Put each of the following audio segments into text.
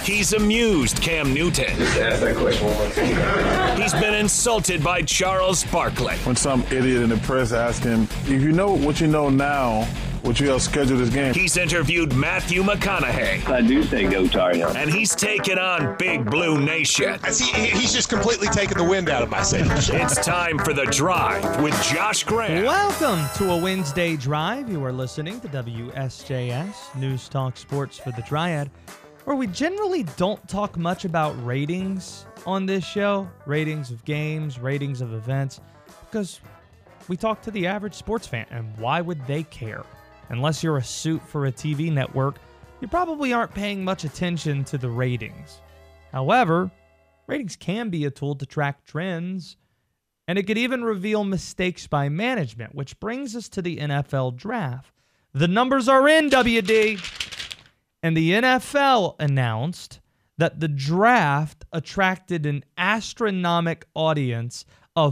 He's amused Cam Newton. Just ask that question one more time. He's been insulted by Charles Barkley. When some idiot in the press asked him, if you know what you know now, would you have scheduled this game? He's interviewed Matthew McConaughey. I do say go Tar Heels. And he's taken on Big Blue Nation. He's just completely taken the wind out of my sails. It's time for The Drive with Josh Graham. Welcome to a Wednesday Drive. You are listening to WSJS, News Talk Sports for the Triad, where we generally don't talk much about ratings on this show, ratings of games, ratings of events, because we talk to the average sports fan, and why would they care? Unless you're a suit for a TV network, you probably aren't paying much attention to the ratings. However, ratings can be a tool to track trends, and it could even reveal mistakes by management, which brings us to the NFL draft. The numbers are in, WD, and the NFL announced that the draft attracted an astronomical audience of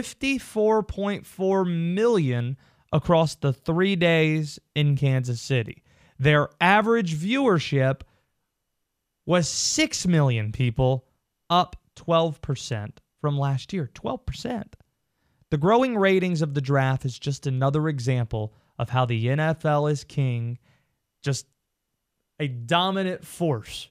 54.4 million across the 3 days in Kansas City. Their average viewership was 6 million people, up 12% from last year. 12%. The growing ratings of the draft is just another example of how the NFL is king, just a dominant force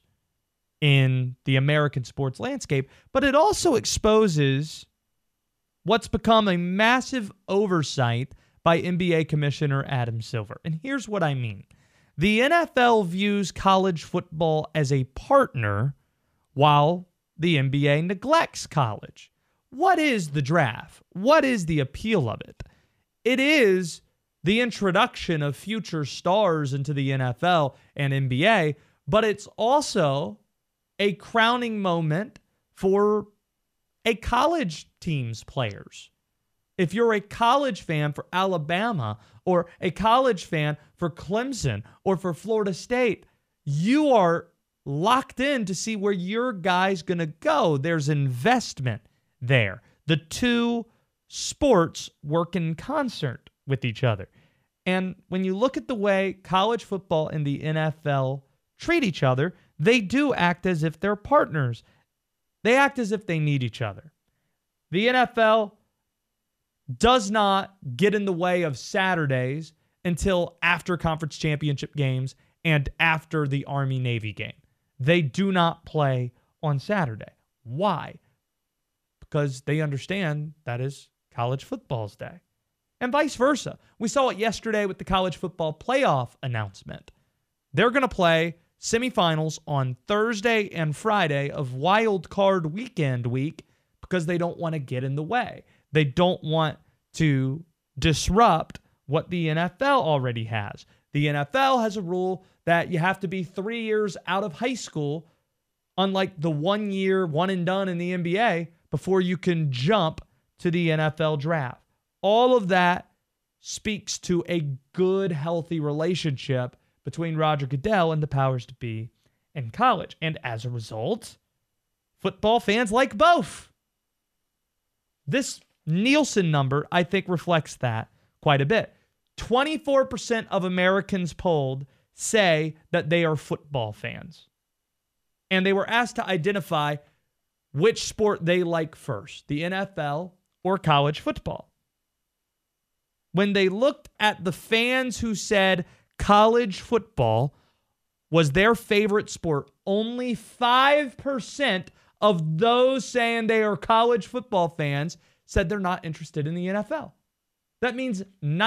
in the American sports landscape, but it also exposes what's become a massive oversight by NBA Commissioner Adam Silver. And here's what I mean. The NFL views college football as a partner while the NBA neglects college. What is the draft? What is the appeal of it? It is the introduction of future stars into the NFL and NBA, but it's also a crowning moment for a college team's players. If you're a college fan for Alabama or a college fan for Clemson or for Florida State, you are locked in to see where your guy's going to go. There's investment there. The two sports work in concert with each other. And when you look at the way college football and the NFL treat each other, they do act as if they're partners. They act as if they need each other. The NFL does not get in the way of Saturdays until after conference championship games and after the Army-Navy game. They do not play on Saturday. Why? Because they understand that is college football's day. And vice versa. We saw it yesterday with the college football playoff announcement. They're going to play semifinals on Thursday and Friday of Wild Card Weekend week because they don't want to get in the way. They don't want to disrupt what the NFL already has. The NFL has a rule that you have to be 3 years out of high school, unlike the 1 year, one and done in the NBA, before you can jump to the NFL draft. All of that speaks to a good, healthy relationship between Roger Goodell and the powers to be in college. And as a result, football fans like both. This Nielsen number, I think, reflects that quite a bit. 24% of Americans polled say that they are football fans. And they were asked to identify which sport they like first, the NFL or college football. When they looked at the fans who said college football was their favorite sport, only 5% of those saying they are college football fans said they're not interested in the NFL. That means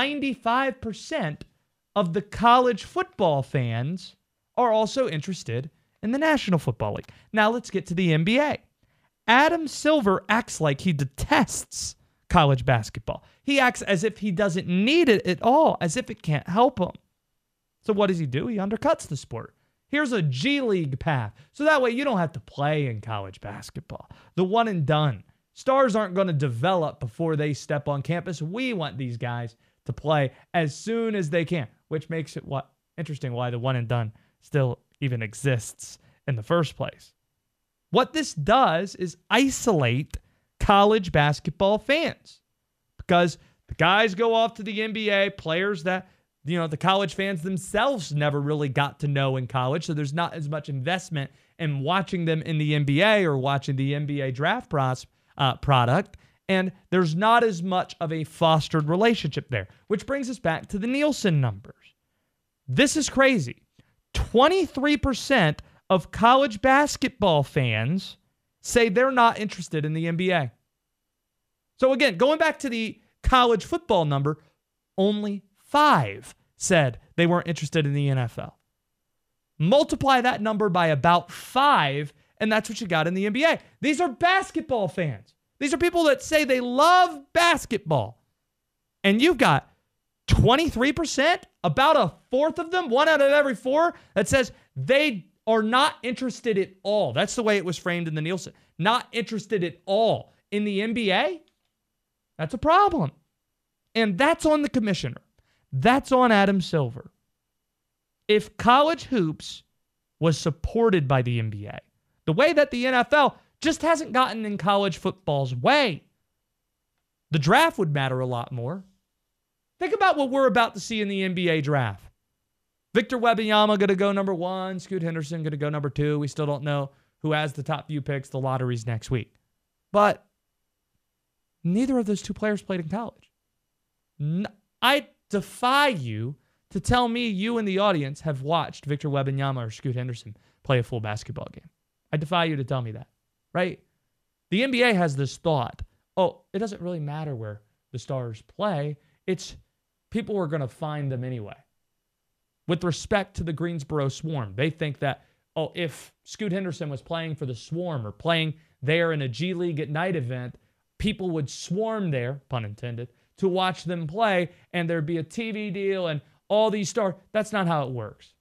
95% of the college football fans are also interested in the National Football League. Now let's get to the NBA. Adam Silver acts like he detests college basketball. He acts as if he doesn't need it at all, as if it can't help him. So what does he do? He undercuts the sport. Here's a G League path. So that way you don't have to play in college basketball. The one and done. Stars aren't going to develop before they step on campus. We want these guys to play as soon as they can, which makes it interesting why the one and done still even exists in the first place. What this does is isolate college basketball fans because the guys go off to the NBA, players that the college fans themselves never really got to know in college, so there's not as much investment in watching them in the NBA or watching the NBA draft product, and there's not as much of a fostered relationship there, which brings us back to the Nielsen numbers. This is crazy. 23% of college basketball fans say they're not interested in the NBA. So again, going back to the college football number, only 5 said they weren't interested in the NFL. Multiply that number by about 5, and that's what you got in the NBA. These are basketball fans. These are people that say they love basketball. And you've got 23%, about a fourth of them, 1 out of every 4, that says they are not interested at all. That's the way it was framed in the Nielsen. Not interested at all in the NBA. That's a problem. And that's on the commissioner. That's on Adam Silver. If college hoops was supported by the NBA, the way that the NFL just hasn't gotten in college football's way, the draft would matter a lot more. Think about what we're about to see in the NBA draft. Victor Wembanyama going to go number 1. Scoot Henderson going to go number 2. We still don't know who has the top few picks. The lottery's next week. But neither of those 2 players played in college. I defy you to tell me you in the audience have watched Victor Wembanyama or Scoot Henderson play a full basketball game. I defy you to tell me that, right? The NBA has this thought, it doesn't really matter where the stars play. It's people are going to find them anyway. With respect to the Greensboro Swarm, they think that, if Scoot Henderson was playing for the Swarm or playing there in a G League at Night event, people would swarm there, pun intended, to watch them play, and there'd be a TV deal and all these stars. That's not how it works.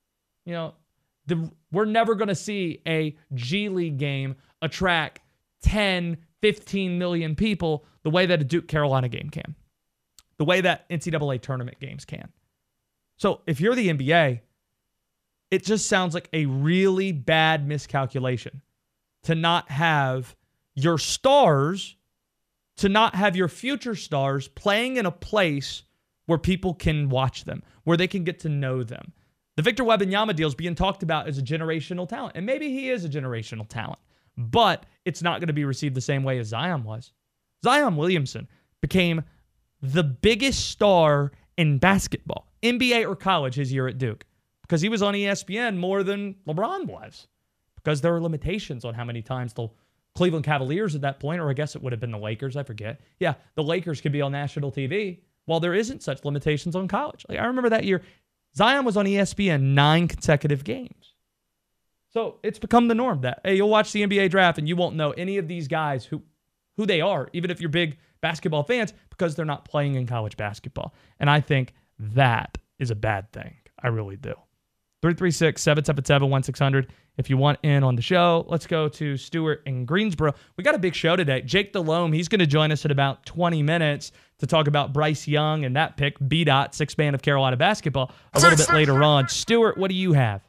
We're never going to see a G League game attract 10, 15 million people the way that a Duke Carolina game can, the way that NCAA tournament games can. So if you're the NBA, it just sounds like a really bad miscalculation to not have your stars, to not have your future stars playing in a place where people can watch them, where they can get to know them. The Victor Wembanyama deal is being talked about as a generational talent, and maybe he is a generational talent, but it's not going to be received the same way as Zion was. Zion Williamson became the biggest star in basketball, NBA or college, his year at Duke, because he was on ESPN more than LeBron was, because there were limitations on how many times the Cleveland Cavaliers at that point, or I guess it would have been the Lakers, I forget. Yeah, the Lakers could be on national TV, while there isn't such limitations on college. I remember that year, Zion was on ESPN 9 consecutive games. So it's become the norm that, you'll watch the NBA draft and you won't know any of these guys who they are, even if you're big basketball fans, because they're not playing in college basketball. And I think that is a bad thing. I really do. 336-777-1600. If you want in on the show, let's go to Stuart in Greensboro. We got a big show today. Jake Delhomme, he's going to join us in about 20 minutes to talk about Bryce Young and that pick, B-Dot, sixth man of Carolina basketball, a little bit later on. Stuart, what do you have?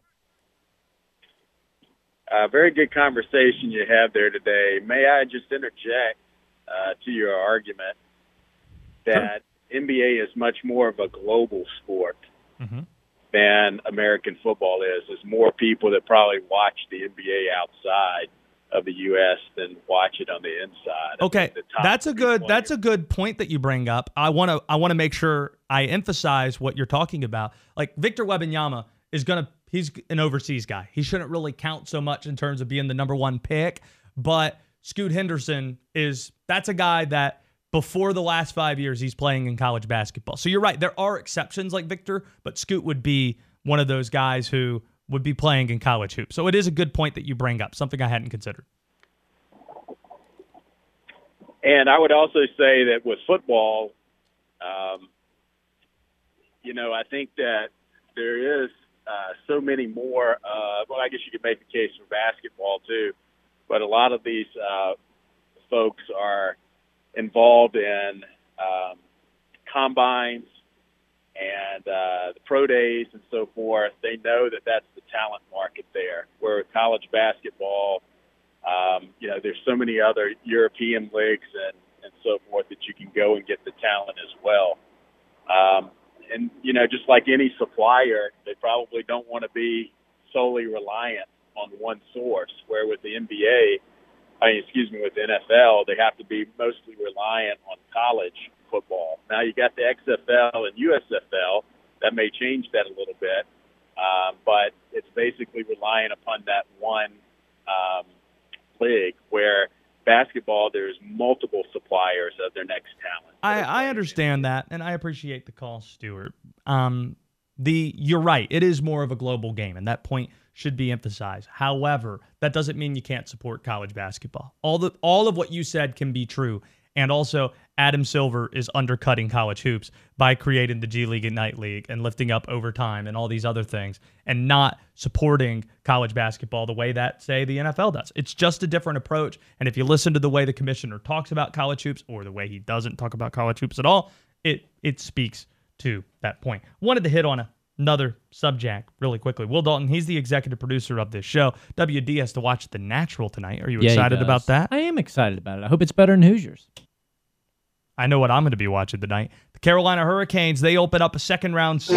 Very good conversation you have there today. May I just interject to your argument that NBA is much more of a global sport than American football is. There's more people that probably watch the NBA outside of the U.S. than watch it on the inside. Okay, that's a good point that you bring up. I want to make sure I emphasize what you're talking about. Like Victor Wembanyama he's an overseas guy. He shouldn't really count so much in terms of being the number 1 pick, but Scoot Henderson that's a guy that before the last 5 years, he's playing in college basketball. So you're right. There are exceptions like Victor, but Scoot would be one of those guys who would be playing in college hoops. So it is a good point that you bring up, something I hadn't considered. And I would also say that with football, I think that there is so many more. I guess you could make the case for basketball too, but a lot of these folks are involved in combines and the pro days and so forth. They know that that's the talent market there. Where with college basketball, there's so many other European leagues and so forth that you can go and get the talent as well. And, just like any supplier, they probably don't want to be solely reliant on one source, where with the NBA, with the NFL, they have to be mostly reliant on college football. Now you got the XFL and USFL. That may change that a little bit, but it's basically relying upon that one league, where basketball, there's multiple suppliers of their next talent. I understand that, and I appreciate the call, Stuart. You're right. It is more of a global game, and that point should be emphasized. However, that doesn't mean you can't support college basketball. All of what you said can be true. And also, Adam Silver is undercutting college hoops by creating the G League Ignite League and lifting up overtime and all these other things, and not supporting college basketball the way that, say, the NFL does. It's just a different approach. And if you listen to the way the commissioner talks about college hoops, or the way he doesn't talk about college hoops at all, it speaks to that point. Wanted to hit on another subject really quickly. Will Dalton, he's the executive producer of this show. WD has to watch The Natural tonight. Are you excited about that? I am excited about it. I hope it's better than Hoosiers. I know what I'm going to be watching tonight. The Carolina Hurricanes, they open up a second-round series.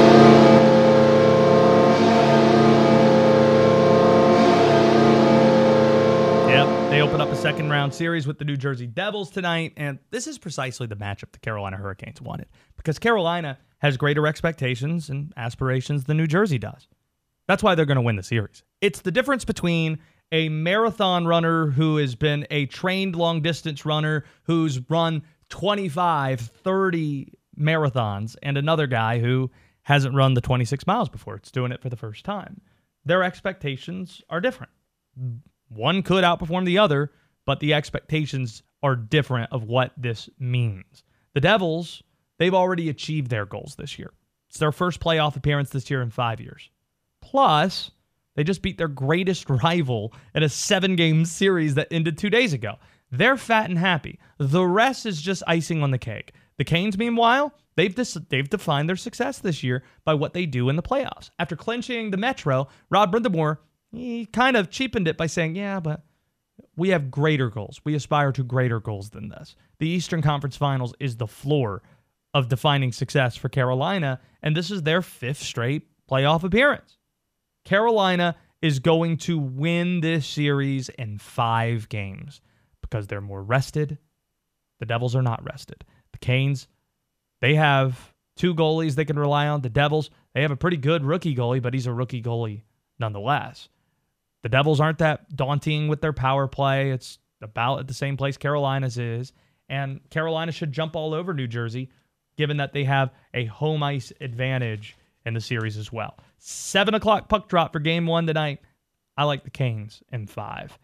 Yep, they open up a second-round series with the New Jersey Devils tonight, and this is precisely the matchup the Carolina Hurricanes wanted, because Carolina has greater expectations and aspirations than New Jersey does. That's why they're going to win the series. It's the difference between a marathon runner who has been a trained long-distance runner who's run 25, 30 marathons, and another guy who hasn't run the 26 miles before. It's doing it for the first time. Their expectations are different. One could outperform the other, but the expectations are different of what this means. The Devils, they've already achieved their goals this year. It's their first playoff appearance this year in 5 years. Plus, they just beat their greatest rival in a 7-game series that ended 2 days ago. They're fat and happy. The rest is just icing on the cake. The Canes, meanwhile, they've defined their success this year by what they do in the playoffs. After clinching the Metro, Rod Brindamore, he kind of cheapened it by saying, yeah, but we have greater goals. We aspire to greater goals than this. The Eastern Conference Finals is the floor of defining success for Carolina, and this is their 5th straight playoff appearance. Carolina is going to win this series in 5 games because they're more rested. The Devils are not rested. The Canes, they have 2 goalies they can rely on. The Devils, they have a pretty good rookie goalie, but he's a rookie goalie nonetheless. The Devils aren't that daunting with their power play. It's about at the same place Carolina's is. And Carolina should jump all over New Jersey, given that they have a home ice advantage in the series as well. 7 o'clock puck drop for Game 1 tonight. I like the Canes in 5.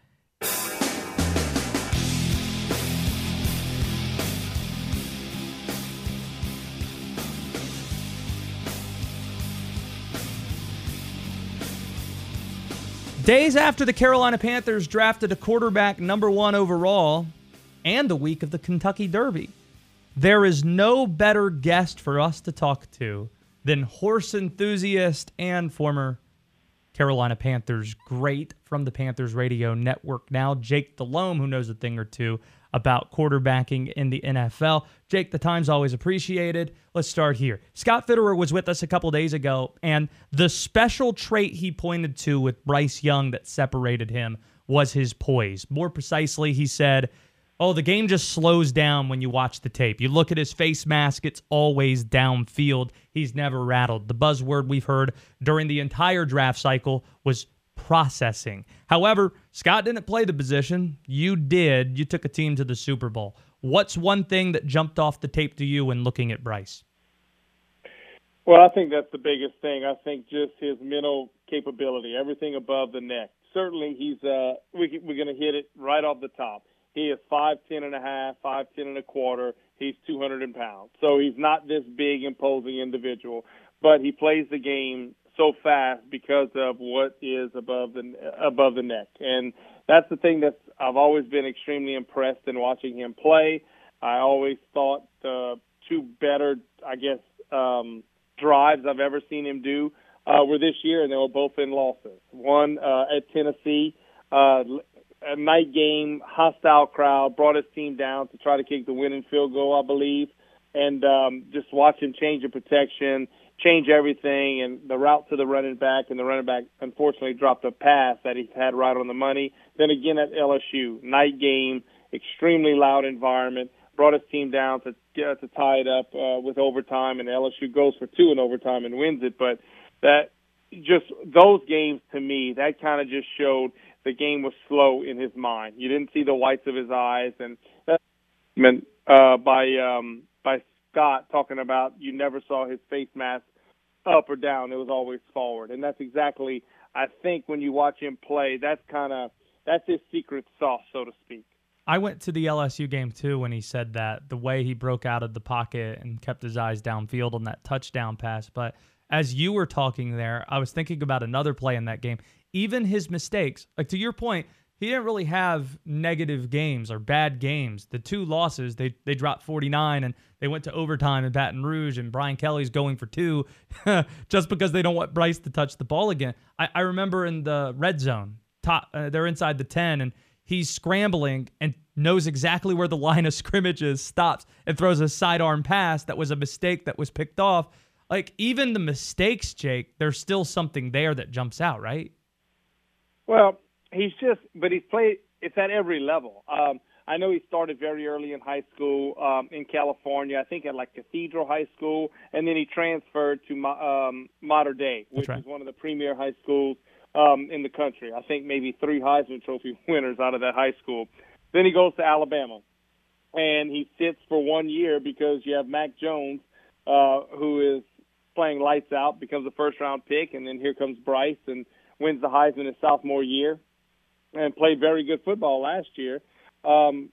Days after the Carolina Panthers drafted a quarterback number 1 overall, and the week of the Kentucky Derby, there is no better guest for us to talk to than horse enthusiast and former Carolina Panthers great from the Panthers Radio Network now, Jake Delhomme, who knows a thing or two about quarterbacking in the NFL. Jake, the time's always appreciated. Let's start here. Scott Fitterer was with us a couple days ago, and the special trait he pointed to with Bryce Young that separated him was his poise. More precisely, he said, the game just slows down when you watch the tape. You look at his face mask, it's always downfield. He's never rattled. The buzzword we've heard during the entire draft cycle was processing. However, Scott didn't play the position. You did. You took a team to the Super Bowl. What's one thing that jumped off the tape to you when looking at Bryce? Well, I think that's the biggest thing. I think just his mental capability, everything above the neck. Certainly, he's we're going to hit it right off the top. He is 5'10 and a half, 5'10 and a quarter. He's 200 pounds. So he's not this big, imposing individual, but he plays the game so fast because of what is above the neck. And that's the thing that I've always been extremely impressed in watching him play. I always thought the 2 better, drives I've ever seen him do were this year, and they were both in losses. One at Tennessee, a night game, hostile crowd, brought his team down to try to kick the winning field goal, I believe. And just watch him change the protection, change everything, and the route to the running back, and the running back unfortunately dropped a pass that he had right on the money. Then again at LSU, night game, extremely loud environment, brought his team down to tie it up with overtime, and LSU goes for 2 in overtime and wins it. But that just those games to me, that kind of just showed the game was slow in his mind. You didn't see the whites of his eyes, and that's meant by Scott talking about you never saw his face mask up or down. It was always forward. And that's exactly, I think, when you watch him play, that's his secret sauce, so to speak. I went to the LSU game, too, when he said that, the way he broke out of the pocket and kept his eyes downfield on that touchdown pass. But as you were talking there, I was thinking about another play in that game. Even his mistakes, like to your point, he didn't really have negative games or bad games. The 2 losses, they dropped 49 and they went to overtime in Baton Rouge, and Brian Kelly's going for 2 just because they don't want Bryce to touch the ball again. I remember in the red zone, they're inside the 10, and he's scrambling and knows exactly where the line of scrimmage is, stops, and throws a sidearm pass that was a mistake that was picked off. Like, even the mistakes, Jake, there's still something there that jumps out, right? Well, he's played, it's at every level. I know he started very early in high school in California, I think at like Cathedral High School, and then he transferred to Mater Dei, which is one of the premier high schools in the country. I think maybe 3 Heisman Trophy winners out of that high school. Then he goes to Alabama, and he sits for 1 year because you have Mac Jones, who is playing lights out, becomes a first-round pick, and then here comes Bryce and wins the Heisman his sophomore year and played very good football last year. And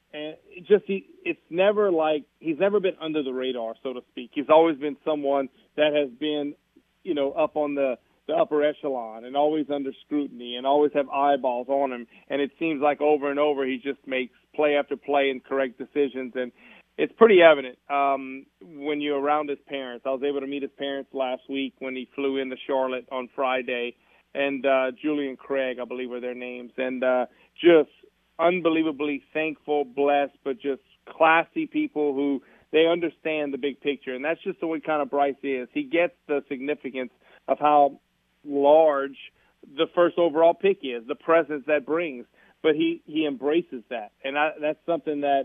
it's never like he's never been under the radar, so to speak. He's always been someone that has been, up on the upper echelon and always under scrutiny and always have eyeballs on him. And it seems like over and over he just makes play after play and correct decisions. And it's pretty evident when you're around his parents. I was able to meet his parents last week when he flew into Charlotte on Friday. And Julie and Craig, I believe, are their names. And just unbelievably thankful, blessed, but just classy people who they understand the big picture. And that's just the way kind of Bryce is. He gets the significance of how large the first overall pick is, the presence that brings. But he embraces that. And that's something that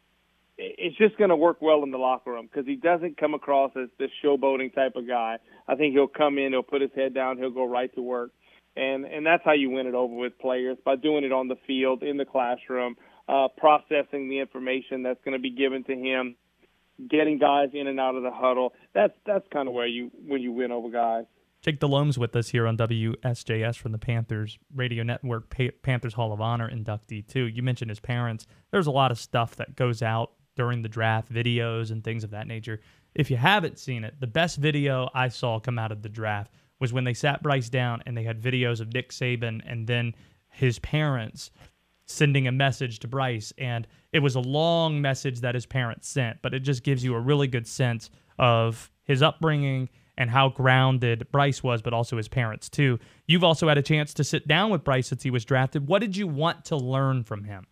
it's just going to work well in the locker room because he doesn't come across as this showboating type of guy. I think he'll come in, he'll put his head down, he'll go right to work. And that's how you win it over with players, by doing it on the field, in the classroom, processing the information that's going to be given to him, getting guys in and out of the huddle. That's kind of when you win over guys. Jake Delhome's with us here on WSJS from the Panthers Radio Network, Panthers Hall of Honor inductee, too. You mentioned his parents. There's a lot of stuff that goes out during the draft, videos and things of that nature. If you haven't seen it, the best video I saw come out of the draft was when they sat Bryce down and they had videos of Nick Saban and then his parents sending a message to Bryce. And it was a long message that his parents sent, but it just gives you a really good sense of his upbringing and how grounded Bryce was, but also his parents, too. You've also had a chance to sit down with Bryce since he was drafted. What did you want to learn from him?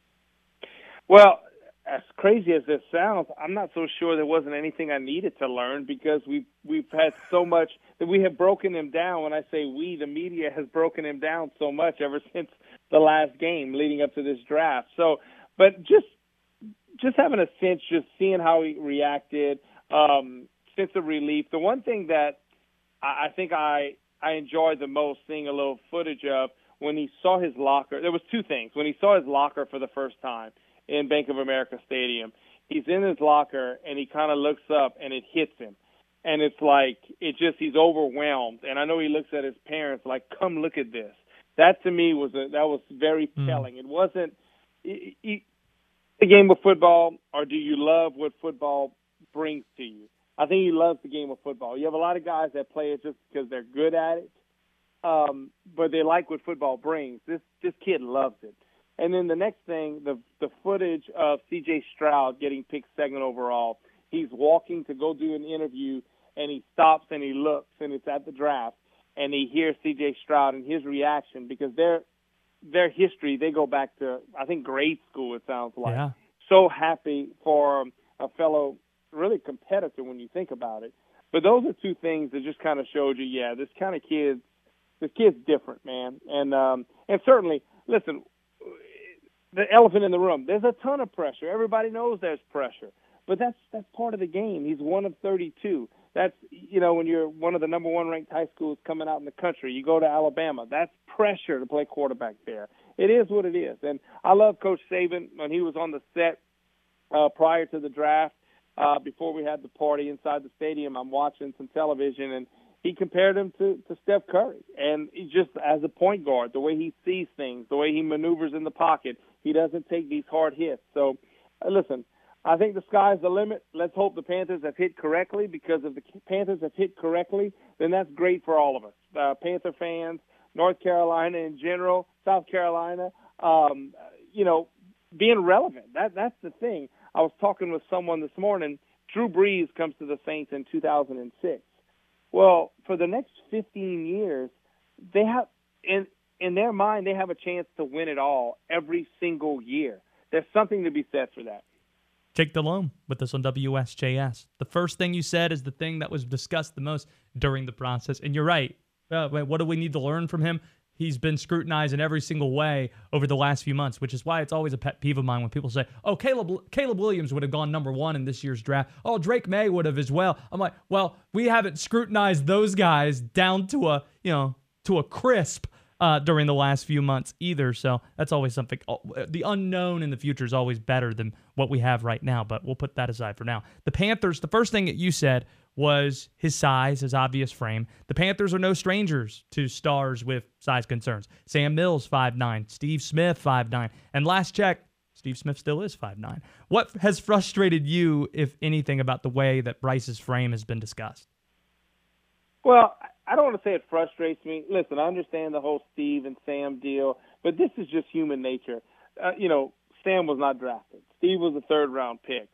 Well, as crazy as this sounds, I'm not so sure there wasn't anything I needed to learn because we've had so much that we have broken him down. When I say we, the media has broken him down so much ever since the last game leading up to this draft. So, but just having a sense, just seeing how he reacted, sense of relief. The one thing that I think I enjoyed the most, seeing a little footage of when he saw his locker. There was 2 things. When he saw his locker for the first time in Bank of America Stadium, he's in his locker and he kind of looks up and it hits him. And it's like, he's overwhelmed. And I know he looks at his parents like, come look at this. That to me was very telling. It wasn't the game of football, or do you love what football brings to you? I think he loves the game of football. You have a lot of guys that play it just because they're good at it, but they like what football brings. This kid loves it. And then the next thing, the footage of C.J. Stroud getting picked 2nd overall. He's walking to go do an interview, and he stops and he looks, and it's at the draft, and he hears C.J. Stroud and his reaction because their history, they go back to, I think, grade school, it sounds like. Yeah. So happy for a fellow really competitor when you think about it. But those are two things that just kind of showed you, yeah, this kid's different, man. And certainly, listen, the elephant in the room, there's a ton of pressure. Everybody knows there's pressure. But that's part of the game. He's one of 32. That's, when you're one of the number one ranked high schools coming out in the country, you go to Alabama, that's pressure to play quarterback there. It is what it is. And I love Coach Saban when he was on the set prior to the draft, before we had the party inside the stadium. I'm watching some television, and he compared him to Steph Curry. And he just, as a point guard, the way he sees things, the way he maneuvers in the pocket, he doesn't take these hard hits. So, listen, I think the sky's the limit. Let's hope the Panthers have hit correctly, because if the Panthers have hit correctly, then that's great for all of us. Panther fans, North Carolina in general, South Carolina, being relevant. That's the thing. I was talking with someone this morning. Drew Brees comes to the Saints in 2006. Well, for the next 15 years, they have in their mind, they have a chance to win it all every single year. There's something to be said for that. Jake Delhomme with us on WSJS. The first thing you said is the thing that was discussed the most during the process. And you're right. What do we need to learn from him? He's been scrutinized in every single way over the last few months, which is why it's always a pet peeve of mine when people say, oh, Caleb Williams would have gone number one in this year's draft. Oh, Drake May would have as well. I'm like, well, we haven't scrutinized those guys down to a crisp during the last few months either. So that's always something. The unknown in the future is always better than what we have right now, but we'll put that aside for now. The Panthers, the first thing that you said was his size, his obvious frame. The Panthers are no strangers to stars with size concerns. Sam Mills, 5'9", Steve Smith, 5'9", and last check, Steve Smith still is 5'9". What has frustrated you, if anything, about the way that Bryce's frame has been discussed? Well, I don't want to say it frustrates me. Listen, I understand the whole Steve and Sam deal, but this is just human nature. Sam was not drafted. Steve was a third-round pick.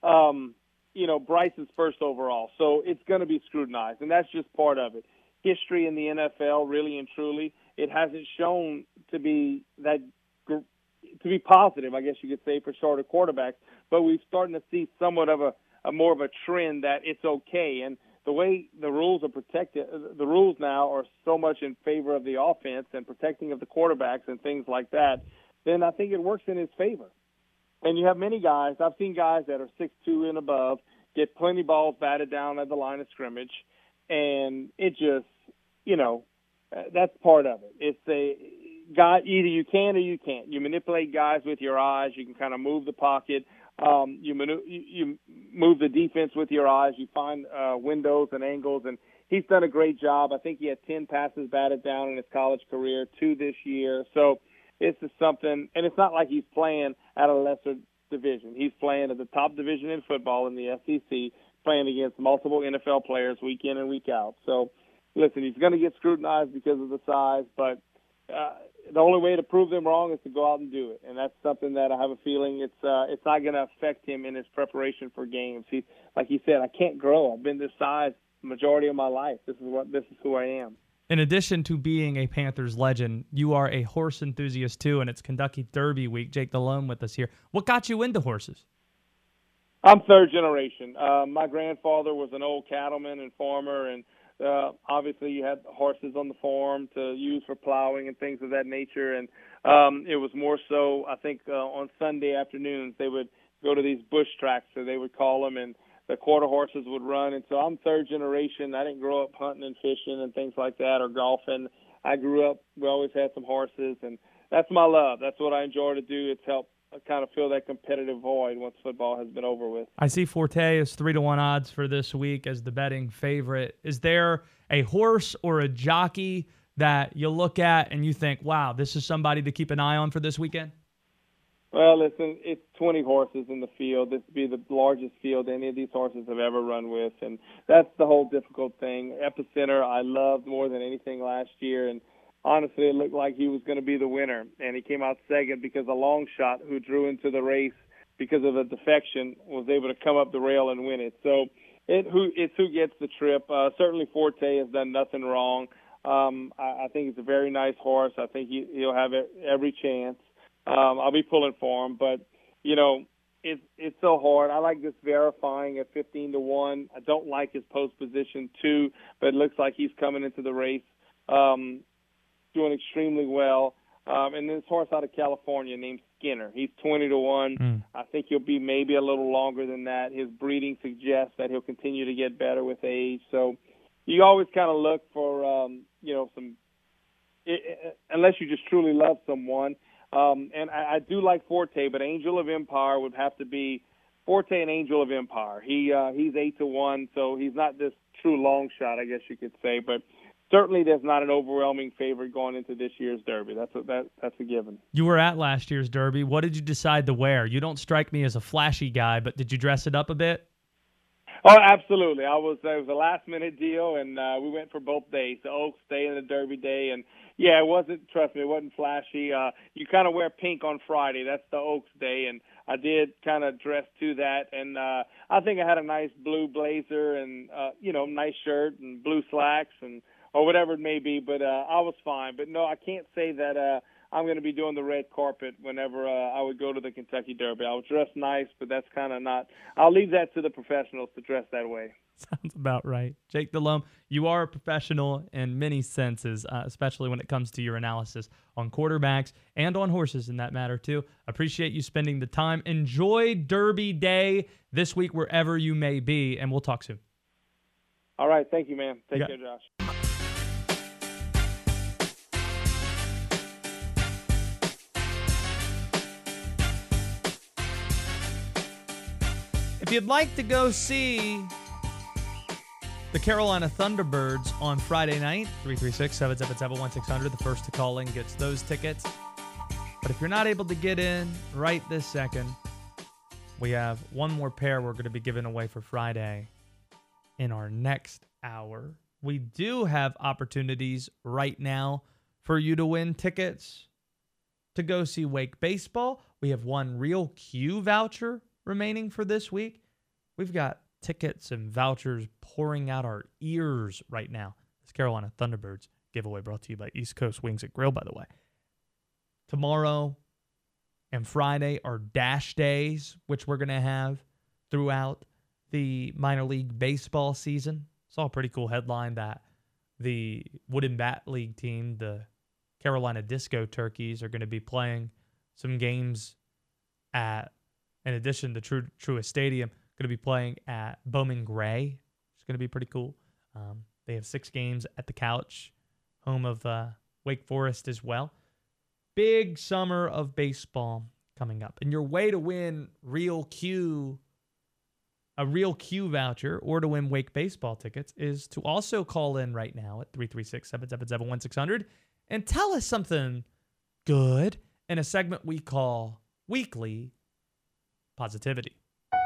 Bryce is first overall, so it's going to be scrutinized, and that's just part of it. History in the NFL, really and truly, it hasn't shown to be positive, I guess you could say, for shorter quarterbacks, but we're starting to see somewhat of a more of a trend that it's okay. And the way the rules are protected, the rules now are so much in favor of the offense and protecting of the quarterbacks and things like that, then I think it works in his favor. And you have many guys, I've seen guys that are 6'2" and above get plenty balls batted down at the line of scrimmage, and it just, that's part of it. It's a guy, either you can or you can't. You manipulate guys with your eyes. You can kind of move the pocket. You move the defense with your eyes. You find windows and angles, and he's done a great job. I think he had 10 passes batted down in his college career, 2 this year. So this is something, and it's not like he's playing at a lesser division. He's playing at the top division in football in the SEC, playing against multiple NFL players week in and week out. So, listen, he's going to get scrutinized because of the size, but the only way to prove them wrong is to go out and do it, and that's something that I have a feeling it's not going to affect him in his preparation for games. Like he said, I can't grow. I've been this size the majority of my life. This is who I am. In addition to being a Panthers legend, you are a horse enthusiast too, and it's Kentucky Derby week. Jake Delhomme with us here. What got you into horses? I'm third generation. My grandfather was an old cattleman and farmer, and obviously you had horses on the farm to use for plowing and things of that nature. And it was more so, I think, on Sunday afternoons they would go to these bush tracks, so they would call them, and the quarter horses would run. And so I'm third generation. I didn't grow up hunting and fishing and things like that, or golfing. I grew up, we always had some horses, and that's my love. That's what I enjoy to do. It's helped kind of fill that competitive void once football has been over with. I see Forte is 3-1 odds for this week as the betting favorite. Is there a horse or a jockey that you look at and you think, wow, this is somebody to keep an eye on for this weekend? Well, listen, it's 20 horses in the field. This would be the largest field any of these horses have ever run with, and that's the whole difficult thing. Epicenter I loved more than anything last year, and honestly, it looked like he was going to be the winner, and he came out second because a long shot who drew into the race because of a defection was able to come up the rail and win it. So it's who gets the trip. Certainly Forte has done nothing wrong. I think he's a very nice horse. I think he'll have every chance. I'll be pulling for him, but, it's so hard. I like this verifying at 15-1. I don't like his post position too, but it looks like he's coming into the race, doing extremely well. And this horse out of California named Skinner. He's 20-1. I think he'll be maybe a little longer than that. His breeding suggests that he'll continue to get better with age. So you always kind of look for, unless you just truly love someone. And I do like Forte, but Angel of Empire would have to be Forte and Angel of Empire. He's 8-1, so he's not this true long shot, I guess you could say. But certainly there's not an overwhelming favorite going into this year's Derby. That's a given. You were at last year's Derby. What did you decide to wear? You don't strike me as a flashy guy, but did you dress it up a bit? Oh, absolutely. It was a last-minute deal, and we went for both days, the Oaks Day and the Derby Day. And, yeah, it wasn't flashy. You kind of wear pink on Friday. That's the Oaks Day, and I did kind of dress to that. And I think I had a nice blue blazer and, nice shirt and blue slacks or whatever it may be, but I was fine. But, no, I can't say that I'm going to be doing the red carpet whenever I would go to the Kentucky Derby. I would dress nice, but that's kind of not – I'll leave that to the professionals to dress that way. Sounds about right. Jake Delhomme, you are a professional in many senses, especially when it comes to your analysis on quarterbacks and on horses in that matter too. Appreciate you spending the time. Enjoy Derby Day this week wherever you may be, and we'll talk soon. All right. Thank you, man. Take care, Josh. If you'd like to go see the Carolina Thunderbirds on Friday night, 336-777-1600, the first to call in gets those tickets. But if you're not able to get in right this second, we have one more pair we're going to be giving away for Friday in our next hour. We do have opportunities right now for you to win tickets to go see Wake Baseball. We have one Real Q voucher remaining for this week. We've got tickets and vouchers pouring out our ears right now. This Carolina Thunderbirds giveaway brought to you by East Coast Wings and Grill, by the way. Tomorrow and Friday are dash days, which we're going to have throughout the minor league baseball season. Saw a pretty cool headline that the Wooden Bat League team, the Carolina Disco Turkeys, are going to be playing some games at, in addition to Truist Stadium, going to be playing at Bowman Gray. It's going to be pretty cool. They have 6 games at the Couch, home of Wake Forest as well. Big summer of baseball coming up. And your way to win a Real Q voucher or to win Wake baseball tickets is to also call in right now at 336-777-1600 and tell us something good in a segment we call Weekly Positivity.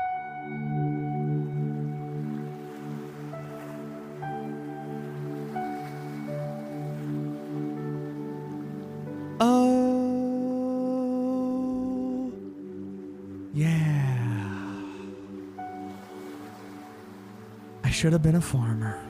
Oh, yeah. I should have been a farmer.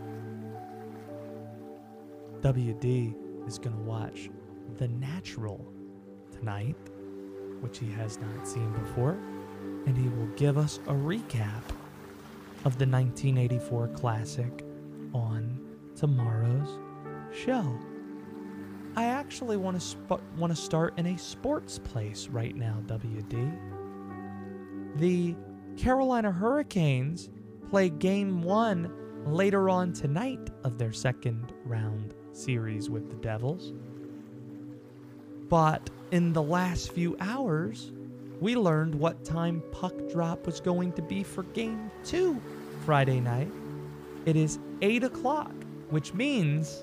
WD is going to watch The Natural tonight, which he has not seen before, and he will give us a recap of the 1984 classic on tomorrow's show. I actually want to start in a sports place right now, WD. The Carolina Hurricanes play Game 1 later on tonight of their second round series with the Devils. But in the last few hours, we learned what time puck drop was going to be for Game 2 Friday night. It is 8 o'clock, which means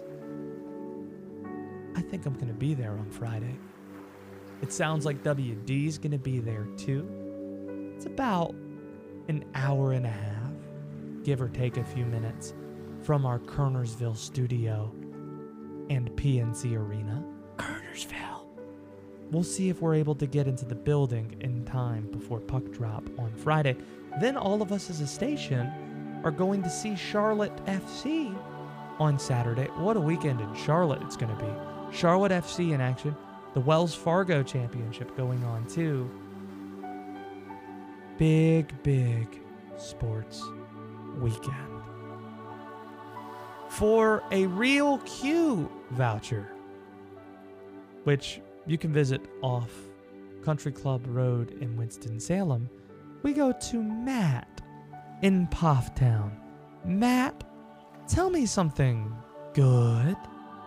I think I'm going to be there on Friday. It sounds like WD's going to be there too. It's about an hour and a half, give or take a few minutes, from our Kernersville studio and PNC Arena. Kernersville. We'll see if we're able to get into the building in time before puck drop on Friday. Then all of us as a station are going to see Charlotte FC on Saturday. What a weekend in Charlotte it's going to be. Charlotte FC in action. The Wells Fargo Championship going on too. big sports weekend. For a Real Q voucher, which you can visit off Country Club Road in Winston-Salem, we go to Matt in Pofftown. Matt, tell me something good.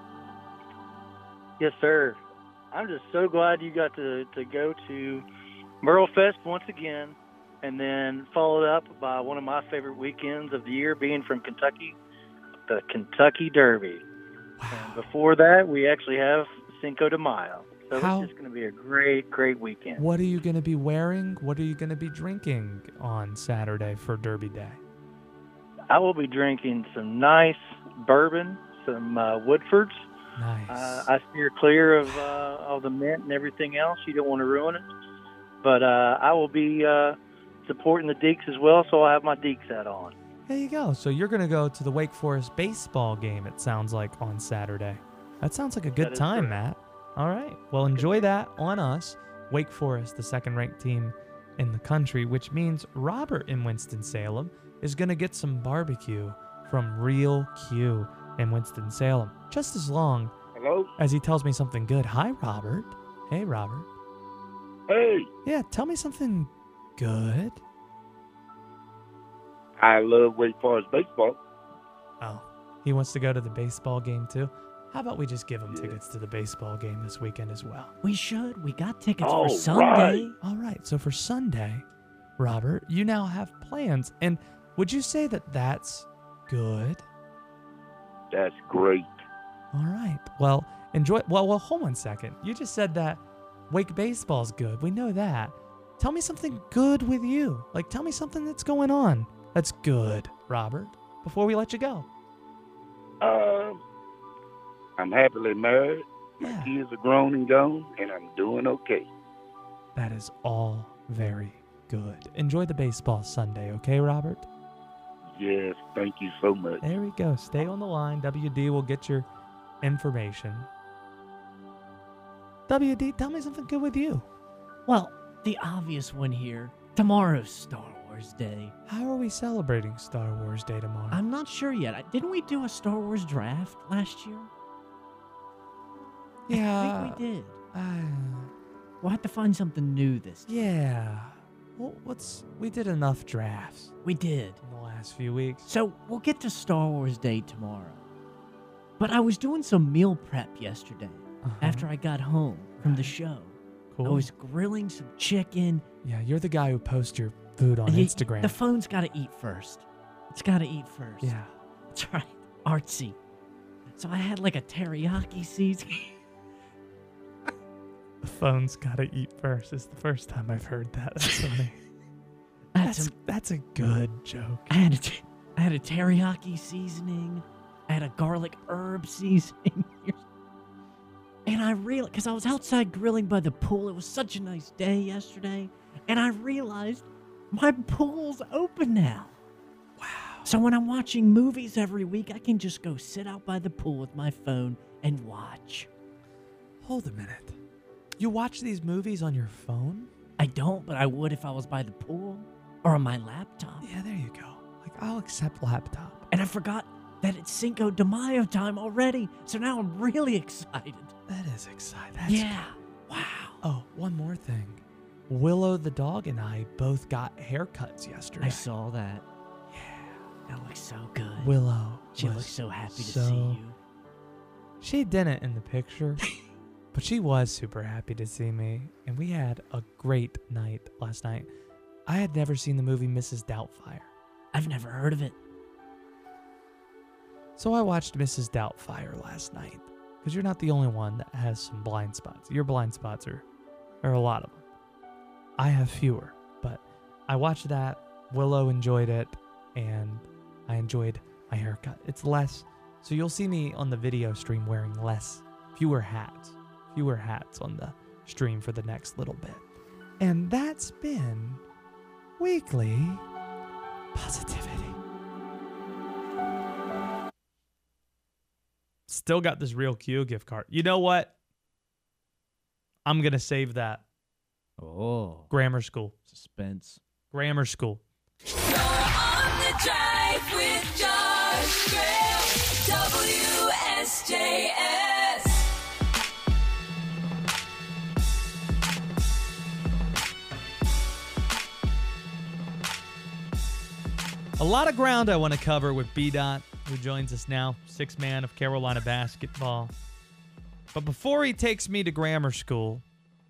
Yes, sir. I'm just so glad you got to go to Merle Fest once again, and then followed up by one of my favorite weekends of the year, being from Kentucky, the Kentucky Derby. Wow. And before that, we actually have Cinco de Mayo. So How- it's just going to be a great weekend. What are you going to be wearing? What are you going to be drinking on Saturday for Derby Day? I will be drinking some nice bourbon, some Woodfords. Nice. I steer clear of all the mint and everything else. You don't want to ruin it. But I will be supporting the Deeks as well, so I'll have my Deeks hat on. There you go. So you're going to go to the Wake Forest baseball game, it sounds like, on Saturday. That sounds like a good That is time, correct. Matt. All right. Well, enjoy that on us. Wake Forest, the second-ranked team in the country, which means Robert in Winston-Salem is going to get some barbecue from Real Q in Winston-Salem, just as long Hello? as he tells me something good. Hi, Robert. Hey, Robert. Hey, Yeah, tell me something good. I love Wake Forest baseball. Oh, he wants to go to the baseball game too? How about we just give him tickets to the baseball game this weekend as well? We should. We got tickets All for Sunday. right. All right, so for Sunday, Robert, you now have plans. And would you say that that's good? That's great. All right. Well, enjoy. Well, hold on a second. You just said that Wake baseball's good. We know that. Tell me something good with you. Like, tell me something that's going on that's good, Robert, before we let you go. I'm happily married. My Yeah. kids are grown and gone, and I'm doing okay. That is all very good. Enjoy the baseball Sunday, okay, Robert? Yes, thank you so much. There we go. Stay on the line. WD will get your information. WD, tell me something good with you. Well, the obvious one here. Tomorrow's Star Wars Day. How are we celebrating Star Wars Day tomorrow? I'm not sure yet. Didn't we do a Star Wars draft last year? yeah. I think we did. uh, We'll have to find something new this time. yeah. Well, we did enough drafts We did. in the last few weeks. So we'll get to Star Wars Day tomorrow. But I was doing some meal prep yesterday after I got home from the show. Cool. I was grilling some chicken. Yeah, you're the guy who posts your food on and Instagram. The phone's got to eat first. It's got to eat first. yeah. That's right. Artsy. So I had like a teriyaki seasoning. The phone's gotta eat first. It's the first time I've heard that. That's funny. I had some- That's a good joke. I had a teriyaki seasoning. I had a garlic herb seasoning. And I realized, because I was outside grilling by the pool, it was such a nice day yesterday, and I realized my pool's open now. Wow. So when I'm watching movies every week, I can just go sit out by the pool with my phone and watch. Hold a minute. You watch these movies on your phone? I don't, but I would if I was by the pool or on my laptop. Yeah, there you go. Like, I'll accept laptop. And I forgot that it's Cinco de Mayo time already, so now I'm really excited. That is exciting. That's Yeah. Wow. Oh, one more thing. Willow the dog and I both got haircuts yesterday. I saw that. Yeah. That looks so good. Willow. She was looks so happy to so- see you. She didn't in the picture, but she was super happy to see me. And we had a great night last night. I had never seen the movie Mrs. Doubtfire. I've never heard of it. So I watched Mrs. Doubtfire last night. Because you're not the only one that has some blind spots. Your blind spots are a lot of them. I have fewer. But I watched that. Willow enjoyed it. And I enjoyed my haircut. It's less. So you'll see me on the video stream wearing fewer hats. Fewer hats on the stream for the next little bit. And that's been Weekly Positivity. Still got this Real Q gift card. You know what? I'm going to save that. Oh. Grammar school. Suspense. Grammar School. You're on the drive with Josh Graham, WSJS. A lot of ground I want to cover with B-Dot, who joins us now, sixth man of Carolina basketball. But before he takes me to Grammar School,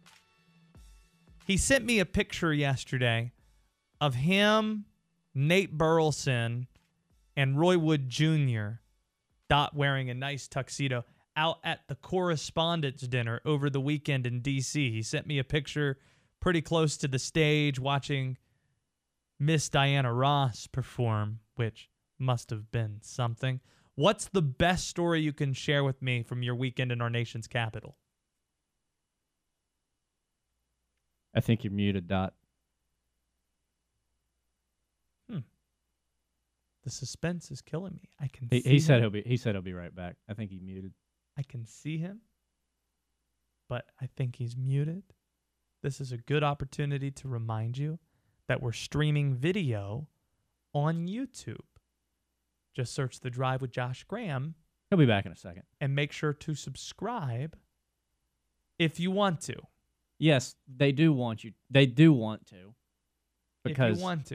he sent me a picture yesterday of him, Nate Burleson, and Roy Wood Jr., Dot wearing a nice tuxedo, out at the Correspondents' Dinner over the weekend in D.C. He sent me a picture pretty close to the stage watching Miss Diana Ross perform, which must have been something. What's the best story you can share with me from your weekend in our nation's capital? I think you're muted, Dot. The suspense is killing me. I can. He said he'll be right back. I think he muted. I can see him, but I think he's muted. This is a good opportunity to remind you that we're streaming video on YouTube. Just search The Drive with Josh Graham. He'll be back in a second. And make sure to subscribe if you want to. Yes, they do want you. They do want to. Because if you want to.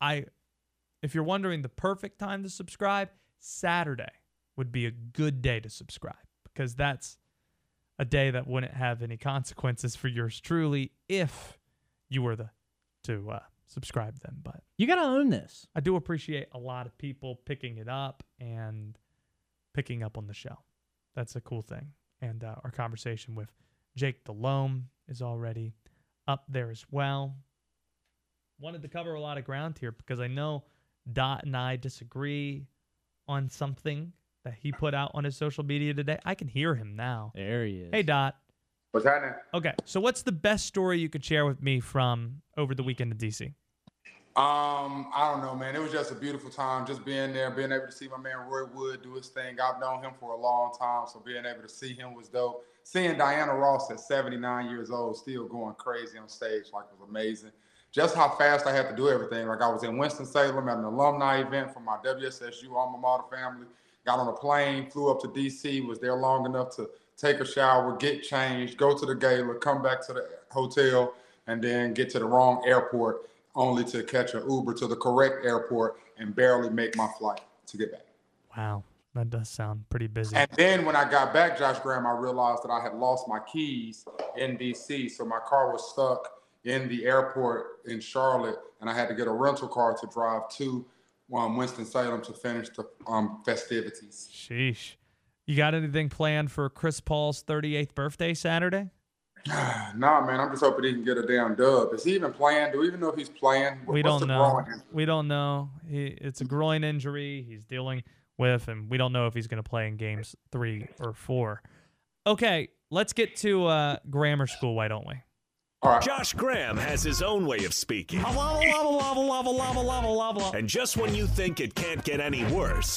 If you're wondering the perfect time to subscribe, Saturday would be a good day to subscribe, because that's a day that wouldn't have any consequences for yours truly if you were to subscribe them. But you got to own this. I do appreciate a lot of people picking it up and picking up on the show. That's a cool thing. And our conversation with Jake Delhomme is already up there as well. Wanted to cover a lot of ground here because I know Dot and I disagree on something that he put out on his social media today. I can hear him now. There he is. Hey, Dot. What's happening? Okay, so what's the best story you could share with me from over the weekend in D.C.? I don't know, man. It was just a beautiful time, just being there, being able to see my man Roy Wood do his thing. I've known him for a long time, so being able to see him was dope. Seeing Diana Ross at 79 years old still going crazy on stage, was amazing. Just how fast I had to do everything. I was in Winston-Salem at an alumni event for my WSSU alma mater family. Got on a plane, flew up to D.C., was there long enough to take a shower, get changed, go to the gala, come back to the hotel, and then get to the wrong airport, only to catch an Uber to the correct airport and barely make my flight to get back. Wow, that does sound pretty busy. And then when I got back, Josh Graham, I realized that I had lost my keys in D.C., so my car was stuck in the airport in Charlotte, and I had to get a rental car to drive to Winston-Salem to finish the festivities. Sheesh. You got anything planned for Chris Paul's 38th birthday Saturday? Nah, man. I'm just hoping he can get a damn dub. Is he even playing? Do we even know if he's playing? We don't know. We don't know. It's a groin injury he's dealing with, and we don't know if he's going to play in games 3 or 4. Okay, let's get to Grammar School, why don't we? All right. Josh Graham has his own way of speaking. And just when you think it can't get any worse,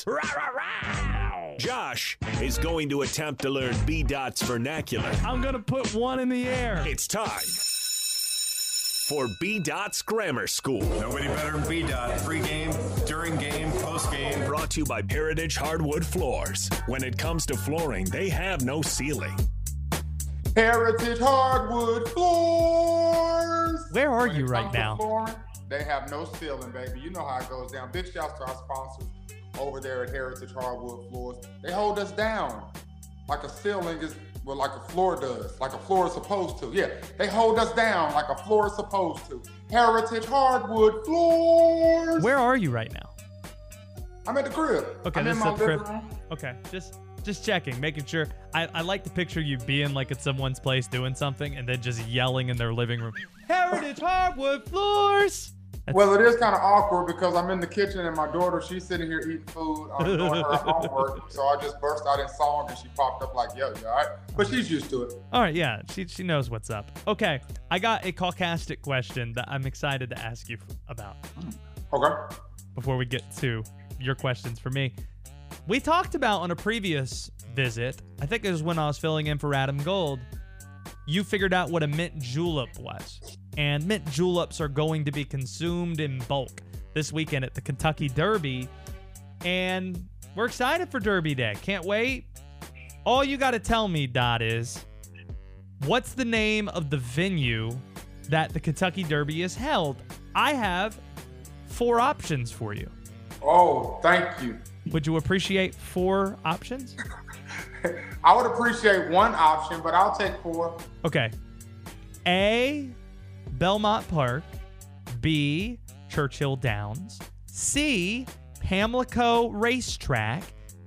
Josh is going to attempt to learn B-Dot's vernacular. I'm going to put one in the air. It's time for B-Dot's Grammar School. Nobody better than B-Dot. Pre-game, during game, post-game. Brought to you by Heritage Hardwood Floors. When it comes to flooring, they have no ceiling. Heritage Hardwood Floors. Where are you right now? Flooring, they have no ceiling, baby. You know how it goes down. Big shouts to our sponsors over there at Heritage Hardwood Floors. They hold us down like a ceiling is, well, like a floor does, like a floor is supposed to. Yeah, they hold us down like a floor is supposed to. Heritage Hardwood Floors. Where are you right now? I'm at the crib. Okay, I'm this in is my the crib. living room. Okay, just checking, making sure. I like to picture you being like at someone's place doing something and then just yelling in their living room, Heritage Hardwood Floors. Well, it is kind of awkward because I'm in the kitchen and my daughter, she's sitting here eating food, doing her homework. So I just burst out in song and she popped up like, yo, you all right? But she's used to it. All right, yeah, she knows what's up. Okay, I got a caucastic question that I'm excited to ask you about. Okay. Before we get to your questions for me. We talked about on a previous visit, I think it was when I was filling in for Adam Gold, you figured out what a mint julep was. And mint juleps are going to be consumed in bulk this weekend at the Kentucky Derby. And we're excited for Derby Day. Can't wait. All you got to tell me, Dot, is what's the name of the venue that the Kentucky Derby is held? I have 4 options for you. Oh, thank you. Would you appreciate 4 options? I would appreciate 1 option, but I'll take 4. Okay. A, Belmont Park. B, Churchill Downs. C, Pamlico Racetrack.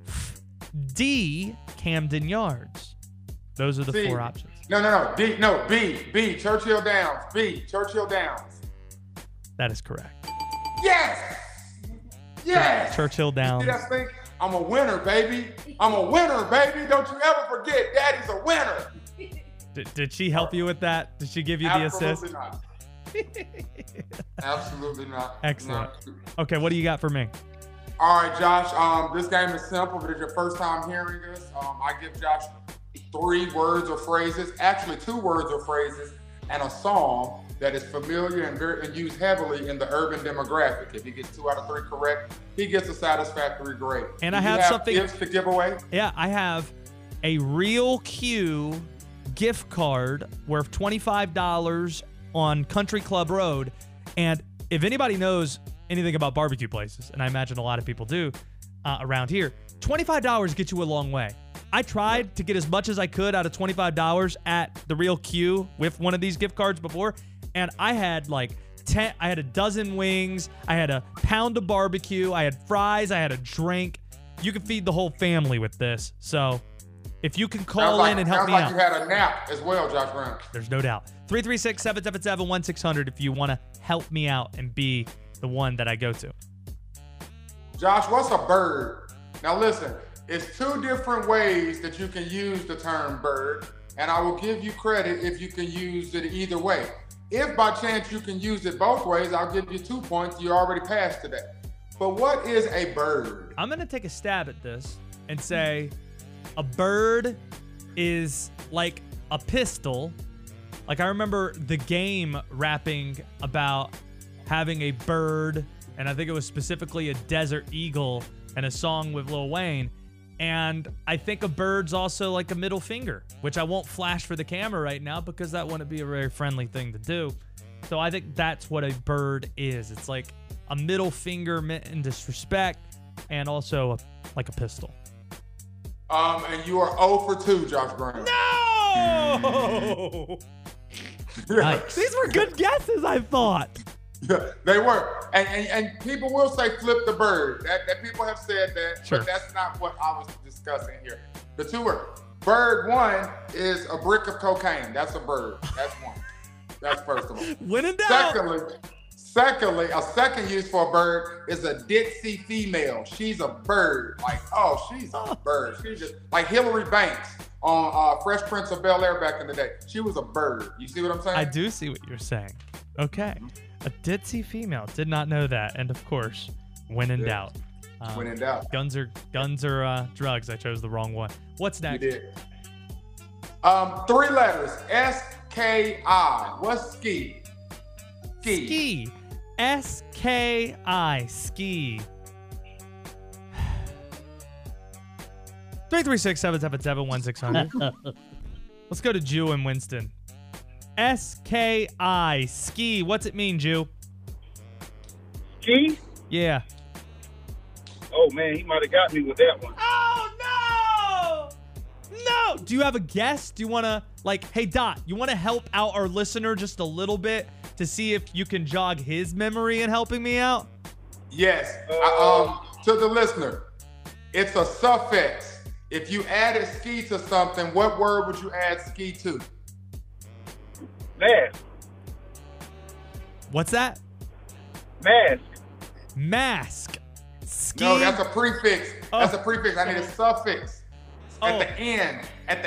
D, Camden Yards. Those are the 4 options. No. D, no, B, Churchill Downs. B, Churchill Downs. That is correct. Yes! Yes! Churchill Downs. You see that thing? I'm a winner, baby. I'm a winner, baby. Don't you ever forget, Daddy's a winner. Did she help you with that? Did she give you the assist? Absolutely not. Absolutely not. Excellent. No. Okay, what do you got for me? All right, Josh. This game is simple, but it's your first time hearing this. I give Josh 3 words or phrases, actually 2 words or phrases, and a song that is familiar and used heavily in the urban demographic. If he gets 2 out of 3 correct, he gets a satisfactory grade. And Do I you have something gifts to give away. Yeah, I have a Real Q gift card worth $25 on Country Club Road. And if anybody knows anything about barbecue places, and I imagine a lot of people do around here, $25 gets you a long way. I tried to get as much as I could out of $25 at the Real Q with one of these gift cards before, and I had like 10, I had a dozen wings, I had a pound of barbecue, I had fries, I had a drink. You can feed the whole family with this. So if you can call in and help me out. Sounds like you had a nap as well, Josh Brown. There's no doubt. 336-777-1600 if you want to help me out and be the one that I go to. Josh, what's a bird? Now listen, it's 2 different ways that you can use the term bird, and I will give you credit if you can use it either way. If by chance you can use it both ways, I'll give you 2 points. You already passed today. But what is a bird? I'm going to take a stab at this and say a bird is like a pistol. Like I remember the game rapping about having a bird, and I think it was specifically a Desert Eagle and a song with Lil Wayne. And I think a bird's also like a middle finger, which I won't flash for the camera right now because that wouldn't be a very friendly thing to do. So I think that's what a bird is. It's like a middle finger meant in disrespect and also like a pistol. And you are 0 for 2, Josh Brown. No! Nice. These were good guesses, I thought. Yeah, they were. And people will say flip the bird. That people have said that, Sure. but that's not what I was discussing here. The 2 words. Bird 1 is a brick of cocaine. That's a bird. That's 1. That's first of all. When in doubt. Secondly, a second use for a bird is a ditzy female. She's a bird. Like, oh, she's a bird. She's just like Hillary Banks on Fresh Prince of Bel-Air back in the day. She was a bird. You see what I'm saying? I do see what you're saying. Okay. A ditzy female. Did not know that. And of course, when in doubt. When in doubt. Guns are drugs. I chose the wrong one. What's next? You did. 3 letters. S-K-I. What's ski? Ski. S-K-I. Ski. 336-777-1600. Let's go to Jew and Winston. S-K-I. Ski. What's it mean, Jew? Ski? Yeah. Oh, man, he might have got me with that one. Oh, no! No! Do you have a guess? Do you want to, hey, Dot, you want to help out our listener just a little bit to see if you can jog his memory in helping me out? Yes. To the listener, it's a suffix. If you added ski to something, what word would you add ski to? Mask. What's that? Mask. Ski. No, that's a prefix. That's a prefix. I need a suffix. At the end.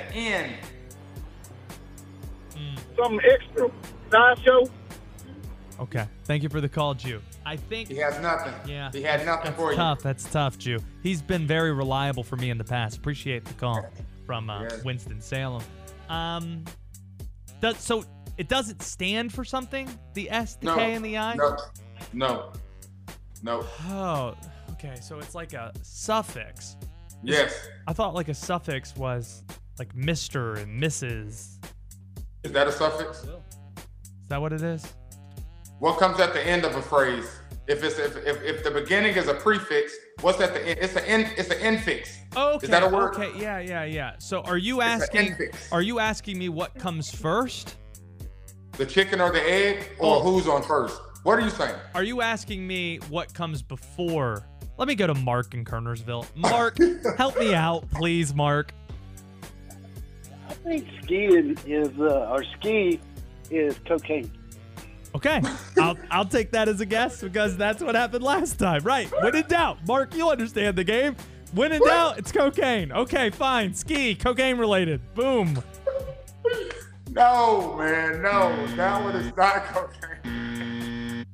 Something extra. Sideshow. Okay. Thank you for the call, Jew. I think he has nothing. Yeah. He had nothing for you. That's tough, Jew. He's been very reliable for me in the past. Appreciate the call from Winston-Salem. So it doesn't stand for something? The S, the K, and the I? No. Oh, okay. So it's like a suffix. Yes. I thought like a suffix was like Mr. and Mrs. Is that a suffix? Is that what it is? What comes at the end of a phrase? If the beginning is a prefix, what's at the end? It's an infix. Okay. Is that a word? Okay. Yeah. So are you asking me what comes first? The chicken or the egg, or who's on first? What are you saying? Are you asking me what comes before? Let me go to Mark in Kernersville. Mark, help me out, please, Mark. I think ski is cocaine. Okay, I'll take that as a guess because that's what happened last time. Right, when in doubt. Mark, you understand the game. When in doubt, it's cocaine. Okay, fine. Ski, cocaine related. Boom. No, man, no. That one is not cocaine.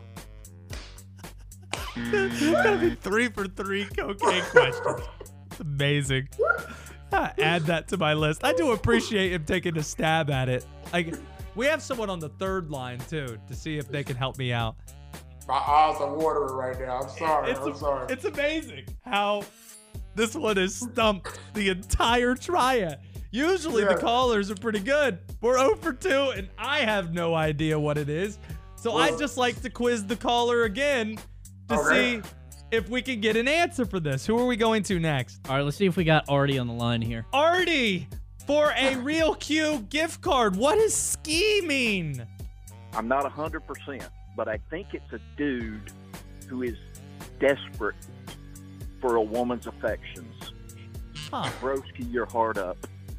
Gotta be 3 for 3 cocaine questions. It's amazing. Add that to my list. I do appreciate him taking a stab at it. We have someone on the third line too to see if they can help me out. My eyes are watering right now. I'm sorry. I'm sorry. It's amazing how this one is stumped the entire triad. Usually the callers are pretty good. We're 0 for 2, and I have no idea what it is. So I'd just like to quiz the caller again to see if we can get an answer for this. Who are we going to next? All right, let's see if we got Artie on the line here. Artie, for a Real Q gift card. What does ski mean? I'm not 100%, but I think it's a dude who is desperate for a woman's affections. Broski your heart up.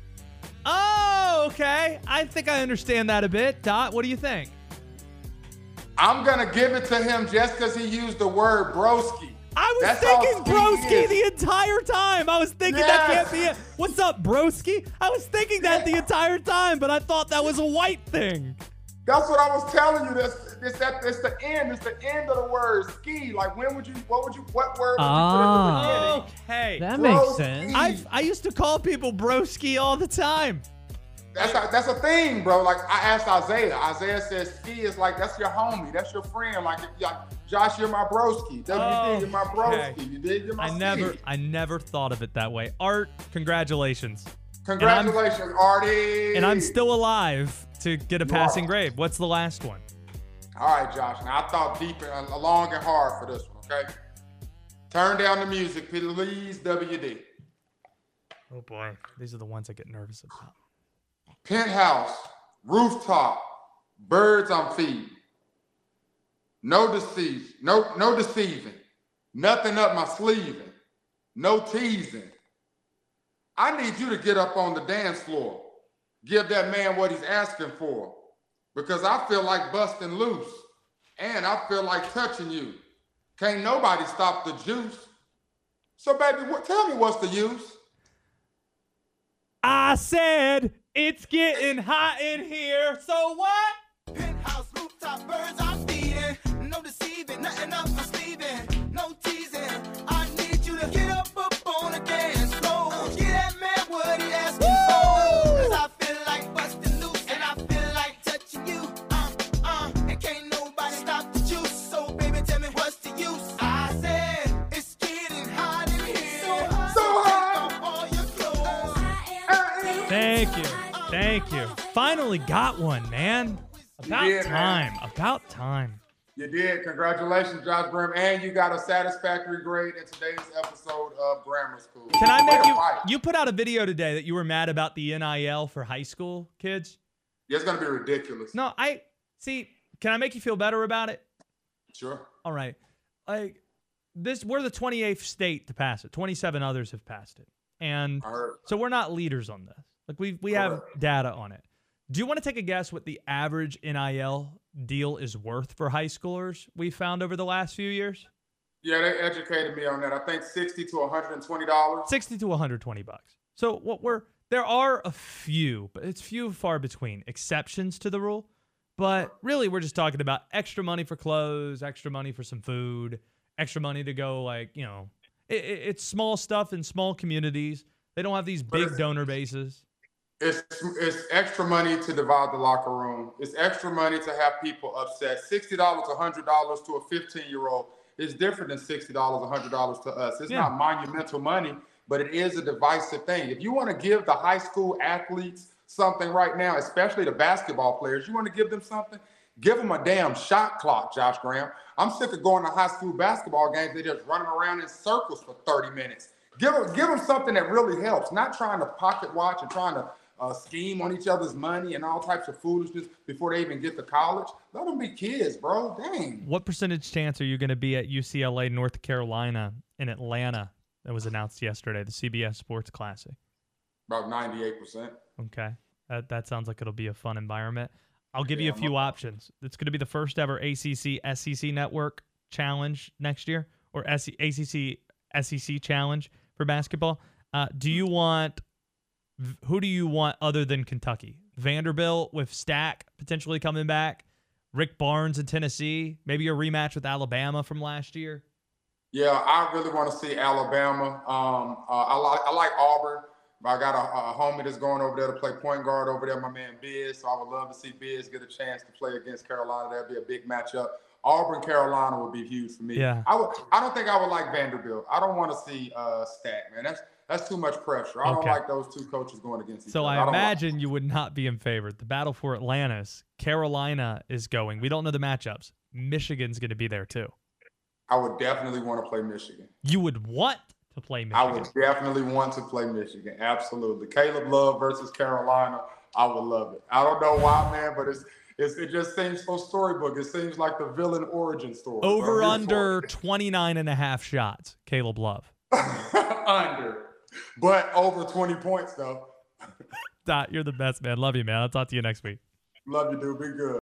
Oh, okay. I think I understand that a bit. Dot, what do you think? I'm going to give it to him just because he used the word broski. I was thinking broski the entire time. I was thinking that can't be it. What's up, broski? I was thinking that the entire time, but I thought that was a white thing. That's what I was telling you. It's the end. It's the end of the word ski. Like, what word would you put at the beginning? Okay. That makes sense. I used to call people broski all the time. That's a thing, bro. Like, I asked Isaiah. Isaiah says ski is like, that's your homie. That's your friend. Like Josh, you're my broski. You're my broski. Okay. You did? You're my ski. I never thought of it that way. Art, congratulations. Congratulations, Artie. And I'm still alive to get a passing grade. What's the last one? All right, Josh. Now, I thought deep and long and hard for this one, okay? Turn down the music, please, WD. Oh, boy. These are the ones I get nervous about. Penthouse, rooftop, birds I'm feeding. No deceiving. Nothing up my sleeving. No teasing. I need you to get up on the dance floor. Give that man what he's asking for. Because I feel like busting loose. And I feel like touching you. Can't nobody stop the juice. So, baby, tell me what's the use? I said it's getting hot in here. So what? Penthouse, rooftop, birds I'm feeding. No deceiving, nothing up my sleeving. No teasing. I need you to get up on the dance floor. Get that man what he asking for. 'Cause I feel like busting loose and I feel like touching you. And can't nobody stop the juice. So baby, tell me what's the use? I said it's getting hot in here. So hot. Take off all your clothes. Thank you. Finally got one, man. About time. You did. Congratulations, Josh Grimm. And you got a satisfactory grade in today's episode of Grammar School. Can I make you put out a video today that you were mad about the NIL for high school kids? Yeah, it's going to be ridiculous. No, can I make you feel better about it? Sure. All right. We're the 28th state to pass it. 27 others have passed it. And so we're not leaders on this. Like we have data on it. Do you want to take a guess what the average NIL deal is worth for high schoolers we found over the last few years? Yeah, they educated me on that. I think $60 to $120. $60 to $120. So there are a few, but it's few far between exceptions to the rule. But really, we're just talking about extra money for clothes, extra money for some food, extra money to go it's small stuff in small communities. They don't have these big donor bases. It's extra money to divide the locker room. It's extra money to have people upset. $60, $100 to a 15-year-old is different than $60, $100 to us. It's not monumental money, but it is a divisive thing. If you want to give the high school athletes something right now, especially the basketball players, you want to give them something, give them a damn shot clock, Josh Graham. I'm sick of going to high school basketball games. They're just running around in circles for 30 minutes. Give them something that really helps, not trying to pocket watch and trying to scheme on each other's money and all types of foolishness before they even get to college. Let them be kids, bro. Dang. What percentage chance are you going to be at UCLA, North Carolina, in Atlanta? That was announced yesterday, the CBS Sports Classic. About 98%. Okay. That sounds like it'll be a fun environment. I'll give you a few options. It's going to be the first ever ACC SEC Network Challenge next year, or ACC SEC Challenge for basketball. Who do you want other than Kentucky? Vanderbilt with Stack potentially coming back, Rick Barnes in Tennessee, maybe a rematch with Alabama from last year. Yeah, I really want to see Alabama. I like Auburn. I got a homie that's going over there to play point guard over there, my man Biz. So I would love to see Biz get a chance to play against Carolina. That'd be a big matchup. Auburn, Carolina would be huge for me. Yeah. I don't think I would like Vanderbilt. I don't want to see Stack, man. That's too much pressure. I don't like those two coaches going against each other. So I imagine you would not be in favor. The battle for Atlantis, Carolina is going. We don't know the matchups. Michigan's going to be there too. I would definitely want to play Michigan. You would want to play Michigan? I would definitely want to play Michigan. Absolutely. Caleb Love versus Carolina. I would love it. I don't know why, man, but it just seems so storybook. It seems like the villain origin story. Over under 29.5 shots, Caleb Love. Under. But over 20 points, though. Dot, you're the best, man. Love you, man. I'll talk to you next week. Love you, dude. Be good.